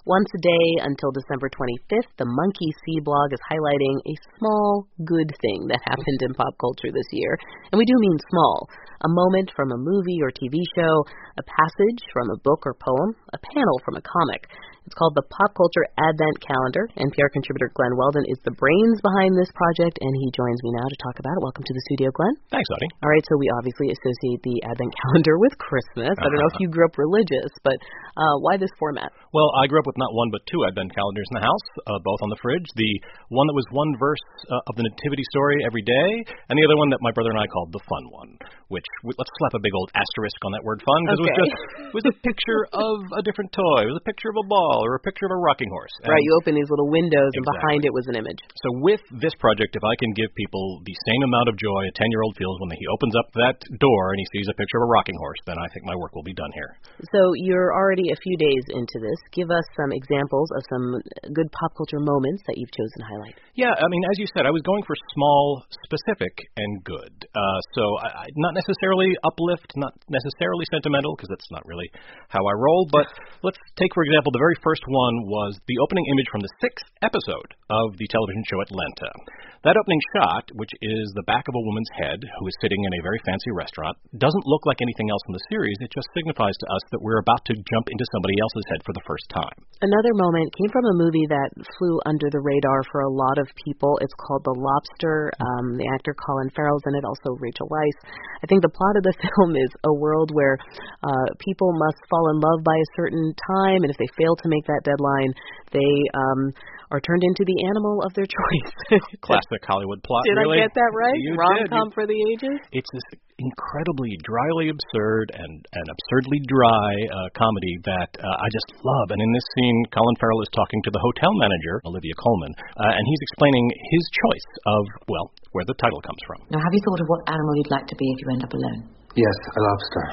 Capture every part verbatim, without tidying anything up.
Once a day until December twenty-fifth, the Monkey See blog is highlighting a small, good thing that happened in pop culture this year. And we do mean small. A moment from a movie or T V show, a passage from a book or poem, a panel from a comic. It's called the Pop Culture Advent Calendar. N P R contributor Glenn Weldon is the brains behind this project, and he joins me now to talk about it. Welcome to the studio, Glenn. Thanks, Audie. All right, so we obviously associate the Advent Calendar with Christmas. Uh-huh. I don't know if you grew up religious, but uh, why this format? Well, I grew up with not one but two Advent calendars in the house, uh, both on the fridge. The one that was one verse uh, of the Nativity story every day, and the other one that my brother and I called the fun one, which, let's slap a big old asterisk on that word fun, because okay. it was just it was a picture of a different toy. It was a picture of a ball or a picture of a rocking horse. And right, you open these little windows, exactly. and behind it was an image. So with this project, if I can give people the same amount of joy a ten-year-old feels when he opens up that door and he sees a picture of a rocking horse, then I think my work will be done here. So you're already a few days into this. Give us some examples of some good pop culture moments that you've chosen to highlight. Yeah, I mean, as you said, I was going for small, specific, and good. Uh, so I, not necessarily uplift, not necessarily sentimental, because that's not really how I roll, but let's take, for example, the very first one was the opening image from the sixth episode of the television show Atlanta. That opening shot, which is the back of a woman's head who is sitting in a very fancy restaurant, doesn't look like anything else in the series. It just signifies to us that we're about to jump into somebody else's head for the first time. Another moment came from a movie that flew under the radar for a lot of people. It's called The Lobster. Um, the actor Colin Farrell's in it, also Rachel Weisz. I think the plot of the film is a world where uh, people must fall in love by a certain time, and if they fail to make that deadline, they um, are turned into the animal of their choice. Classic Hollywood plot, did really. Did I get that right? You Rom-com did. for the ages? It's this incredibly dryly absurd and, and absurdly dry uh, comedy that uh, I just love. And in this scene, Colin Farrell is talking to the hotel manager, Olivia Colman, uh, and he's explaining his choice of, well, where the title comes from. Now, have you thought of what animal you'd like to be if you end up alone? Yes, a lobster.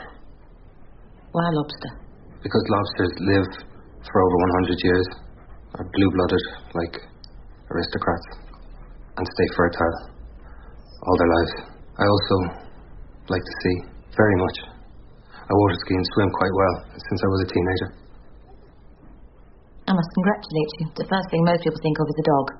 Why a lobster? Because lobsters live for over one hundred years, are blue-blooded like aristocrats, and stay fertile all their lives. I also like the sea very much. I water ski and swim quite well since I was a teenager. I must congratulate you. The first thing most people think of is a dog.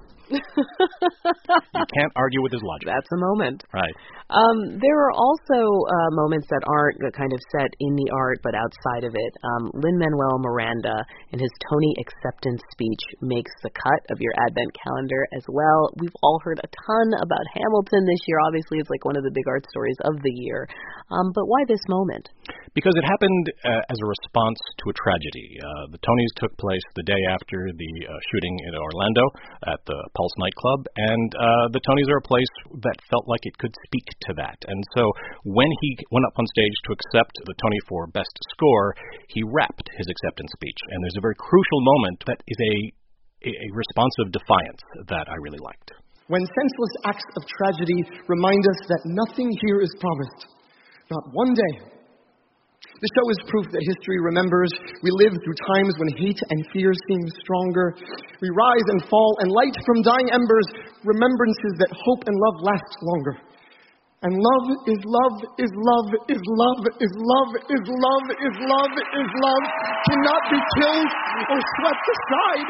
You can't argue with his logic. That's a moment. Right. Um, there are also uh, moments that aren't kind of set in the art, but outside of it. Um, Lin-Manuel Miranda, in his Tony acceptance speech, makes the cut of your Advent calendar as well. We've all heard a ton about Hamilton this year. Obviously, it's like one of the big art stories of the year. Um, but why this moment? Because it happened uh, as a response to a tragedy. Uh, the Tonys took place the day after the uh, shooting in Orlando at the Pulse nightclub, and uh, the Tonys are a place that felt like it could speak to that. And so when he went up on stage to accept the Tony for Best Score, he wrapped his acceptance speech. And there's a very crucial moment that is a, a responsive defiance that I really liked. When senseless acts of tragedy remind us that nothing here is promised, not one day. The show is proof that history remembers. We live through times when hate and fear seem stronger. We rise and fall and light from dying embers, remembrances that hope and love last longer. And love is love is love is love is love is love is love is love cannot be killed or swept aside.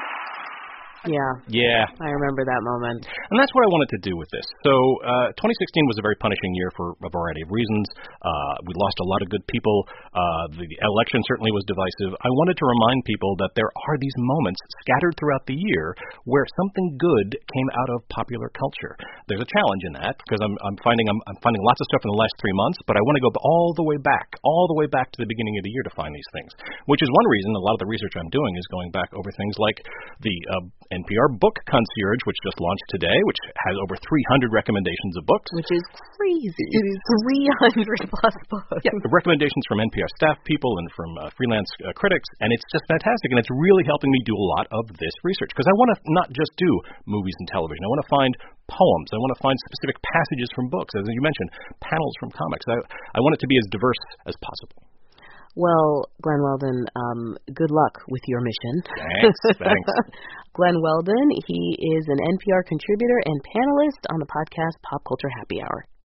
Yeah. Yeah. I remember that moment. And that's what I wanted to do with this. So uh, twenty sixteen was a very punishing year for a variety of reasons. Uh, we lost a lot of good people. Uh, the election certainly was divisive. I wanted to remind people that there are these moments scattered throughout the year where something good came out of popular culture. There's a challenge in that because I'm, I'm finding I'm, I'm finding lots of stuff in the last three months, but I want to go all the way back, all the way back to the beginning of the year to find these things, which is one reason a lot of the research I'm doing is going back over things like the uh, N P R Book Concierge, which just launched today, which has over three hundred recommendations of books. Which is crazy. It is three hundred plus books. Yeah, the recommendations from N P R staff people and from uh, freelance uh, critics, and it's just fantastic, and it's really helping me do a lot of this research, because I want to not just do movies and television. I want to find poems. I want to find specific passages from books, as you mentioned, panels from comics. I, I want it to be as diverse as possible. Well, Glenn Weldon, um, good luck with your mission. Thanks, thanks. Glenn Weldon, he is an N P R contributor and panelist on the podcast Pop Culture Happy Hour.